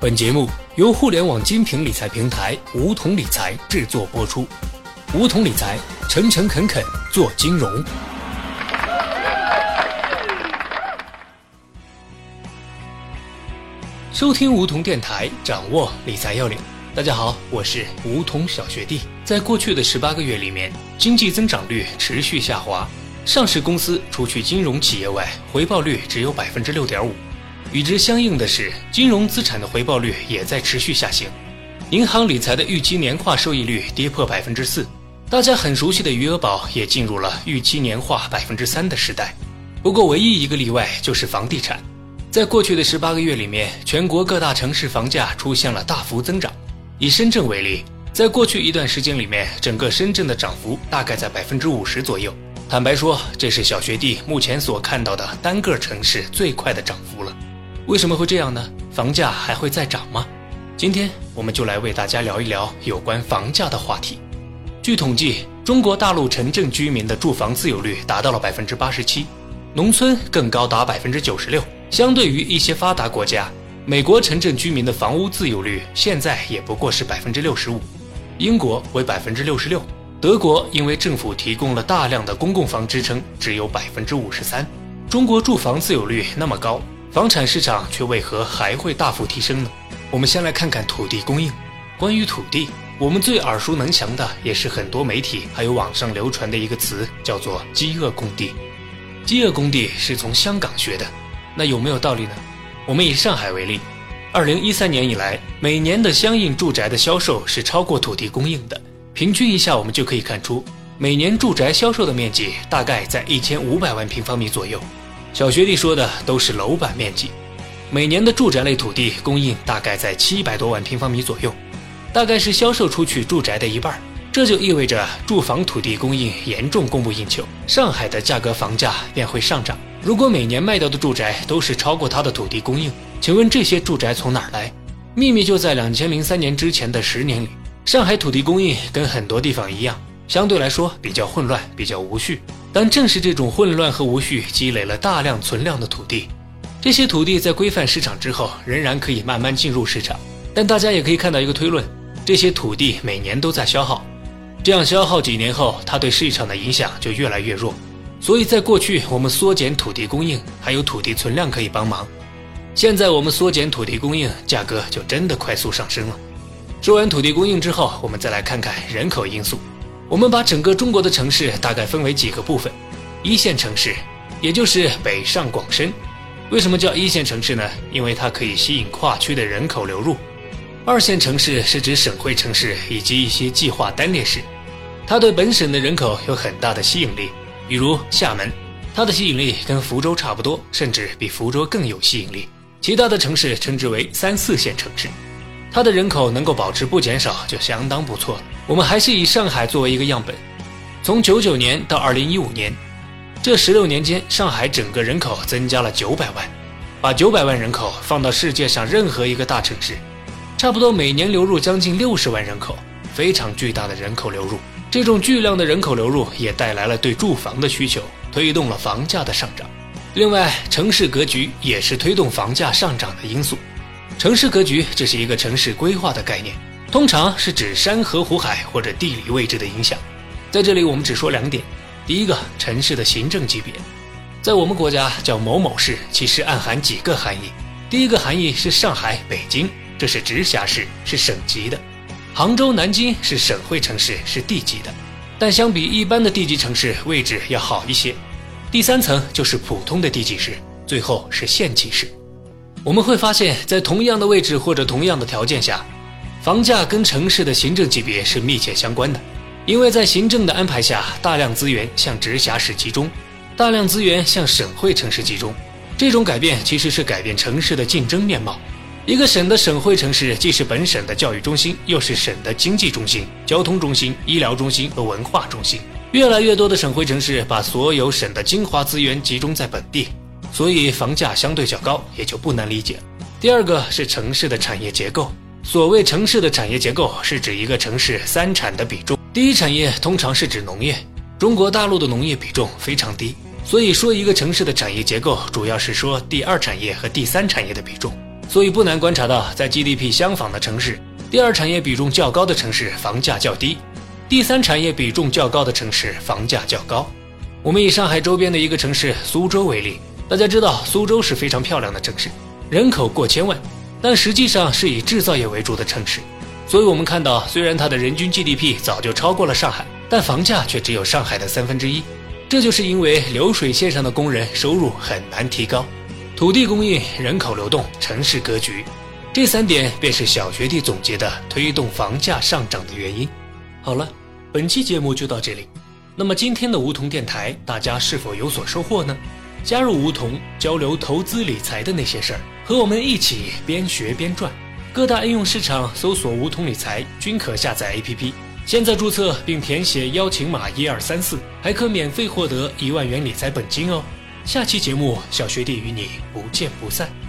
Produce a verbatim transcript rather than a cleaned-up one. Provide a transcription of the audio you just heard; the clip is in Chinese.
本节目由互联网精品理财平台梧桐理财制作播出。梧桐理财，诚诚恳恳做金融。收听梧桐电台，掌握理财要领。大家好，我是梧桐小学弟。在过去的十八个月里面，经济增长率持续下滑，上市公司除去金融企业外，回报率只有 百分之六点五。与之相应的是，金融资产的回报率也在持续下行。银行理财的预期年化收益率跌破 百分之四， 大家很熟悉的余额宝也进入了预期年化 百分之三 的时代。不过唯一一个例外就是房地产。在过去的十八个月里面，全国各大城市房价出现了大幅增长。以深圳为例，在过去一段时间里面，整个深圳的涨幅大概在 百分之五十 左右。坦白说，这是小学弟目前所看到的单个城市最快的涨幅了。为什么会这样呢？房价还会再涨吗？今天我们就来为大家聊一聊有关房价的话题。据统计，中国大陆城镇居民的住房自有率达到了 百分之八十七， 农村更高达 百分之九十六。 相对于一些发达国家，美国城镇居民的房屋自有率现在也不过是 百分之六十五， 英国为 百分之六十六， 德国因为政府提供了大量的公共房支撑，只有 百分之五十三。 中国住房自有率那么高，房产市场却为何还会大幅提升呢？我们先来看看土地供应。关于土地，我们最耳熟能详的也是很多媒体还有网上流传的一个词，叫做饥饿供地。饥饿供地是从香港学的，那有没有道理呢？我们以上海为例，二零一三年以来，每年的相应住宅的销售是超过土地供应的。平均一下，我们就可以看出，每年住宅销售的面积大概在一千五百万平方米左右。小学弟说的都是楼板面积，每年的住宅类土地供应大概在七百多万平方米左右，大概是销售出去住宅的一半。这就意味着住房土地供应严重供不应求，上海的价格房价便会上涨。如果每年卖掉的住宅都是超过它的土地供应，请问这些住宅从哪儿来？秘密就在二零零三年之前的十年里，上海土地供应跟很多地方一样，相对来说比较混乱，比较无序。但正是这种混乱和无序积累了大量存量的土地，这些土地在规范市场之后仍然可以慢慢进入市场。但大家也可以看到一个推论，这些土地每年都在消耗，这样消耗几年后，它对市场的影响就越来越弱。所以在过去我们缩减土地供应，还有土地存量可以帮忙，现在我们缩减土地供应，价格就真的快速上升了。说完土地供应之后，我们再来看看人口因素。我们把整个中国的城市大概分为几个部分。一线城市，也就是北上广深。为什么叫一线城市呢？因为它可以吸引跨区的人口流入。二线城市是指省会城市以及一些计划单列市，它对本省的人口有很大的吸引力。比如厦门，它的吸引力跟福州差不多，甚至比福州更有吸引力。其他的城市称之为三四线城市，它的人口能够保持不减少就相当不错了。我们还是以上海作为一个样本，从九九年到二零一五年，这十六年间，上海整个人口增加了九百万。把九百万人口放到世界上任何一个大城市，差不多每年流入将近六十万人口，非常巨大的人口流入。这种巨量的人口流入也带来了对住房的需求，推动了房价的上涨。另外，城市格局也是推动房价上涨的因素。城市格局，这是一个城市规划的概念，通常是指山河湖海或者地理位置的影响。在这里我们只说两点。第一个，城市的行政级别，在我们国家叫某某市，其实暗含几个含义。第一个含义是上海、北京，这是直辖市，是省级的。杭州、南京是省会城市，是地级的，但相比一般的地级城市，位置要好一些。第三层就是普通的地级市，最后是县级市。我们会发现，在同样的位置或者同样的条件下，房价跟城市的行政级别是密切相关的。因为在行政的安排下，大量资源向直辖市集中，大量资源向省会城市集中，这种改变其实是改变城市的竞争面貌。一个省的省会城市既是本省的教育中心，又是省的经济中心、交通中心、医疗中心和文化中心。越来越多的省会城市把所有省的精华资源集中在本地，所以房价相对较高，也就不难理解。第二个是城市的产业结构。所谓城市的产业结构，是指一个城市三产的比重。第一产业通常是指农业，中国大陆的农业比重非常低，所以说一个城市的产业结构主要是说第二产业和第三产业的比重。 所以不难观察到，在 G D P 相仿的城市，第二产业比重较高的城市房价较低，第三产业比重较高的城市房价较高。我们以上海周边的一个城市苏州为例，大家知道苏州是非常漂亮的城市，人口过千万，但实际上是以制造业为主的城市。所以我们看到，虽然它的人均 G D P 早就超过了上海，但房价却只有上海的三分之一。这就是因为流水线上的工人收入很难提高，土地供应、人口流动、城市格局，这三点便是小学弟总结的推动房价上涨的原因。好了，本期节目就到这里。那么今天的梧桐电台，大家是否有所收获呢？加入梧桐，交流投资理财的那些事儿，和我们一起边学边赚。各大应用市场搜索梧桐理财均可下载 A P P， 现在注册并填写邀请码一二三四，还可免费获得一万元理财本金哦。下期节目，小学弟与你不见不散。